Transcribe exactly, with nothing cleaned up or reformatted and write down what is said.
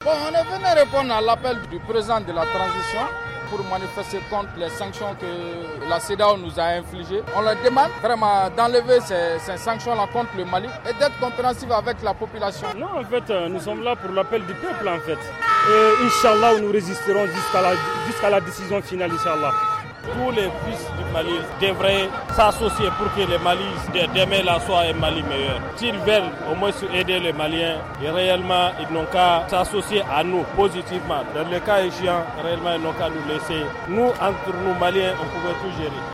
Bon, on est venu répondre à l'appel du président de la transition pour manifester contre les sanctions que la CEDEAO nous a infligées. On leur demande vraiment d'enlever ces, ces sanctions-là contre le Mali et d'être compréhensif avec la population. Non, en fait, nous sommes là pour l'appel du peuple, en fait. Et Inch'Allah, nous résisterons jusqu'à la, jusqu'à la décision finale, Inch'Allah. Tous les fils du Mali devraient s'associer pour que le Mali de demain là soit un Mali meilleur. S'ils veulent au moins aider les Maliens, et réellement ils n'ont qu'à s'associer à nous positivement. Dans le cas échéant, réellement ils n'ont qu'à nous laisser. Nous, entre nous Maliens, on pouvait tout gérer.